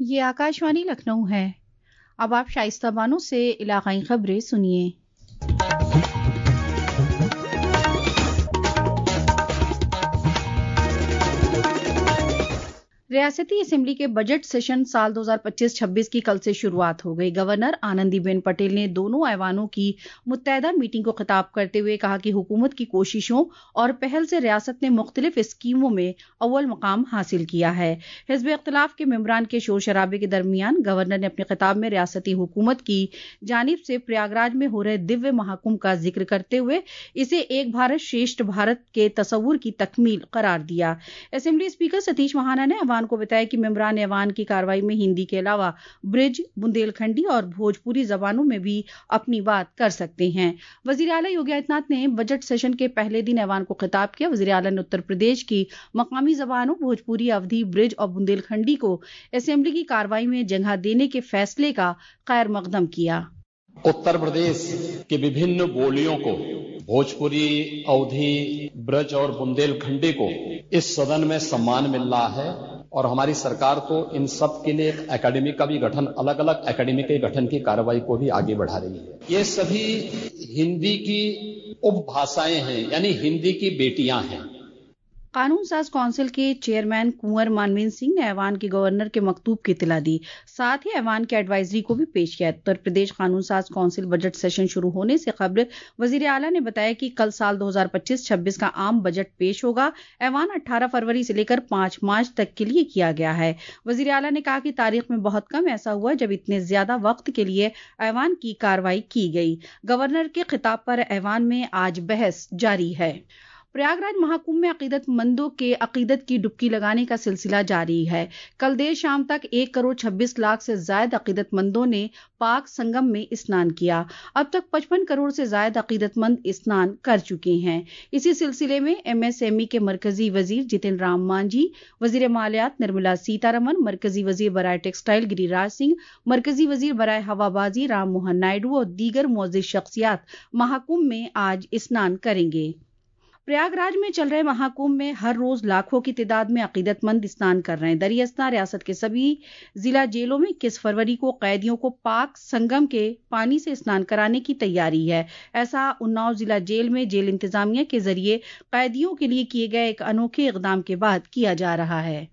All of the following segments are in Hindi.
ये आकाशवाणी लखनऊ है। अब आप शाइस्ता बानो से इलाकाई खबरें सुनिए। रियासती असेंबली के बजट सेशन साल 2025-26 की कल से शुरुआत हो गई। गवर्नर आनंदीबेन पटेल ने दोनों ऐवानों की मुत्तहदा मीटिंग को खिताब करते हुए कहा कि हुकूमत की कोशिशों और पहल से रियासत ने मुख्तलिफ स्कीमों में अव्वल मकाम हासिल किया है। हिज़्ब इख्तिलाफ के मेंबरान के शोर शराबे के दरमियान गवर्नर ने अपने खिताब में रियासती हुकूमत की जानिब से प्रयागराज में हो रहे दिव्य महाकुंभ का जिक्र करते हुए इसे एक भारत श्रेष्ठ भारत के तस्वुर की तकमील करार दिया। असेंबली स्पीकर सतीश महाना ने ऐवान को बताया कि मेंबरान ऐवान की कार्रवाई में हिंदी के अलावा ब्रिज, बुंदेलखंडी और भोजपुरी जबानों में भी अपनी बात कर सकते हैं। वजीर आला योगी आदित्यनाथ ने बजट सेशन के पहले दिन ऐवान को खिताब किया। वजीर आला ने उत्तर प्रदेश की मकामी जबानों भोजपुरी, अवधी, ब्रिज और बुंदेलखंडी को असेंबली की कार्रवाई में जगह देने के फैसले का खैर मकदम किया। उत्तर प्रदेश की विभिन्न बोलियों को, भोजपुरी, अवधी, ब्रज और बुंदेलखंडी को इस सदन में सम्मान मिल रहा है और हमारी सरकार तो इन सब के लिए एक एकेडमी का भी गठन, अलग अलग एकेडमी के गठन की कार्रवाई को भी आगे बढ़ा रही है। ये सभी हिंदी की उपभाषाएं हैं, यानी हिंदी की बेटियां हैं। कानून साज काउंसिल के चेयरमैन कुंवर मानवेंद्र सिंह ने ऐवान के गवर्नर के मकतूब की इत्तला दी। साथ ही ऐवान के एडवाइजरी को भी पेश किया। उत्तर प्रदेश कानून साज काउंसिल बजट सेशन शुरू होने से कबल वजीर आला ने बताया कि कल साल 2025-26 का आम बजट पेश होगा। ऐवान 18 फरवरी से लेकर 5 मार्च तक के लिए किया गया है। वजीर आला ने कहा कि तारीख में बहुत कम ऐसा हुआ जब इतने ज्यादा वक्त के लिए ऐवान की कार्रवाई की गई। गवर्नर के खिताब पर ऐवान में आज बहस जारी है। प्रयागराज महाकुंभ में अकीदतमंदों के अकीदत की डुबकी लगाने का सिलसिला जारी है। कल देर शाम तक 1,26,00,000 से ज्यादा अकीदतमंदों ने पाक संगम में स्नान किया। अब तक 55 करोड़ से ज्यादा अकीदतमंद स्नान कर चुके हैं। इसी सिलसिले में MSME के मरकजी वजीर जितिन राम मांझी, वजीर मालियात निर्मला सीतारमन, मरकजी वजीर बराए टेक्सटाइल गिरिराज सिंह, मरकजी वजीर बराए हवाबाजी राम मोहन नायडू और दीगर मुअज्जिज शख्सियात महाकुंभ में आज स्नान करेंगे। प्रयागराज में चल रहे महाकुंभ में हर रोज लाखों की तादाद में अकीदतमंद स्नान कर रहे हैं। दरियास्ता रियासत के सभी जिला जेलों में 21 फरवरी को कैदियों को पाक संगम के पानी से स्नान कराने की तैयारी है। ऐसा उन्नाव जिला जेल में जेल इंतजामिया के जरिए कैदियों के लिए किए गए एक अनोखे इकदाम के बाद किया जा रहा है।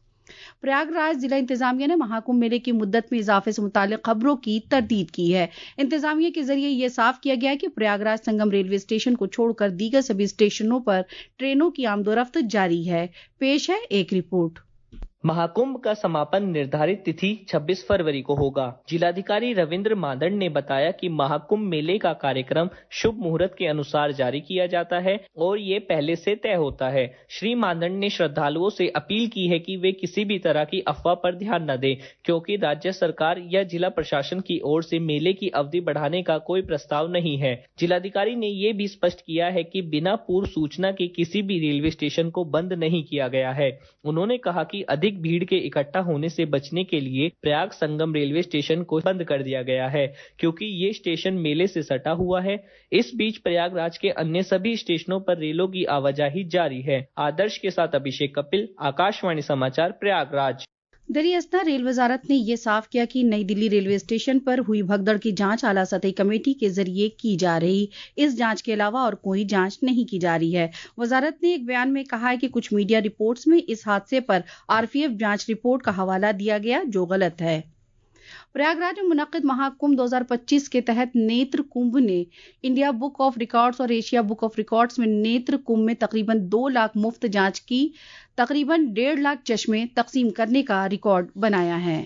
प्रयागराज जिला इंतजामिया ने महाकुंभ मेले की मुद्दत में इजाफे से मुतालिक खबरों की तरदीद की है। इंतजामिया के जरिए यह साफ किया गया है कि प्रयागराज संगम रेलवे स्टेशन को छोड़कर दीगर सभी स्टेशनों पर ट्रेनों की आमदोरफ्त जारी है। पेश है एक रिपोर्ट। महाकुंभ का समापन निर्धारित तिथि 26 फरवरी को होगा। जिलाधिकारी रविंद्र मादंड ने बताया कि महाकुंभ मेले का कार्यक्रम शुभ मुहूर्त के अनुसार जारी किया जाता है और ये पहले से तय होता है। श्री मादंड ने श्रद्धालुओं से अपील की है कि वे किसी भी तरह की अफवाह पर ध्यान न दें, क्योंकि राज्य सरकार या जिला प्रशासन की ओर से मेले की अवधि बढ़ाने का कोई प्रस्ताव नहीं है। जिलाधिकारी ने ये भी स्पष्ट किया है कि बिना पूर्व सूचना के किसी भी रेलवे स्टेशन को बंद नहीं किया गया है। उन्होंने कहा कि अधिक भीड़ के इकट्ठा होने से बचने के लिए प्रयाग संगम रेलवे स्टेशन को बंद कर दिया गया है, क्योंकि ये स्टेशन मेले से सटा हुआ है। इस बीच प्रयागराज के अन्य सभी स्टेशनों पर रेलों की आवाजाही जारी है। आदर्श के साथ अभिषेक कपिल, आकाशवाणी समाचार, प्रयागराज। दरियास्ता रेल वजारत ने यह साफ किया कि नई दिल्ली रेलवे स्टेशन पर हुई भगदड़ की जांच आला सतही कमेटी के जरिए की जा रही। इस जांच के अलावा और कोई जांच नहीं की जा रही है। वजारत ने एक बयान में कहा है कि कुछ मीडिया रिपोर्ट्स में इस हादसे पर RPF जांच रिपोर्ट का हवाला दिया गया, जो गलत है। प्रयागराज में मुनक्किद महाकुंभ 2025 के तहत नेत्र कुंभ ने इंडिया बुक ऑफ रिकॉर्ड्स और एशिया बुक ऑफ रिकॉर्ड्स में नेत्र कुंभ में तकरीबन 2 लाख मुफ्त जांच की तकरीबन 1.5 लाख चश्मे तकसीम करने का रिकॉर्ड बनाया है।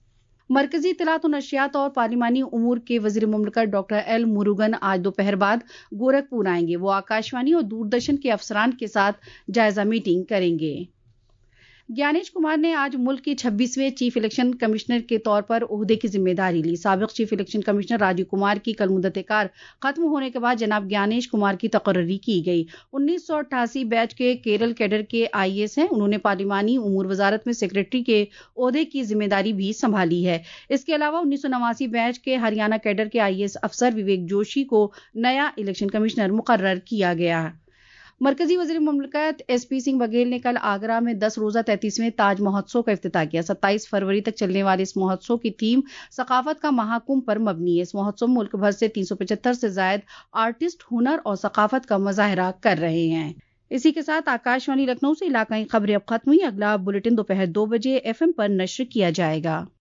मरकजी इत्तलात और नशियात और पार्लिमानी उमूर के वजीर मुमलिकत डॉक्टर L मुरुगन आज दोपहर बाद गोरखपुर आएंगे। वो आकाशवाणी और दूरदर्शन के अफसरान के साथ जायजा मीटिंग करेंगे। ज्ञानेश कुमार ने आज मुल्क के 26वें चीफ इलेक्शन कमिश्नर के तौर पर ओहदे की जिम्मेदारी ली। साबिक chief election commissioner Rajeev Kumar की कल मुद्दत-ए-कार खत्म होने के बाद जनाब ज्ञानेश कुमार की तकर्री की गई। 1988 बैच के केरल कैडर के IAS हैं। उन्होंने पार्लिमानी उमूर वजारत में सेक्रेटरी के ओहदे की जिम्मेदारी भी संभाली है। इसके अलावा 1989 बैच के हरियाणा कैडर के IAS अफसर विवेक जोशी को नया इलेक्शन कमिश्नर मुकर्रर किया गया। मरकजी वज़ीर मुमलिकत एसपी सिंह बघेल ने कल आगरा में 10 रोजा 33वें ताज महोत्सव का इफ्तिताह किया। 27 फरवरी तक चलने वाले इस महोत्सव की थीम सकाफत का महाकुंभ पर मबनी है। इस महोत्सव में मुल्क भर से 375 से ज्यादा आर्टिस्ट हुनर और सकाफत का मुजाहरा कर रहे हैं। इसी के साथ आकाशवाणी लखनऊ से इलाकाई खबरें अब खत्म हुई। अगला बुलेटिन दोपहर 2 बजे FM पर नश्र किया जाएगा।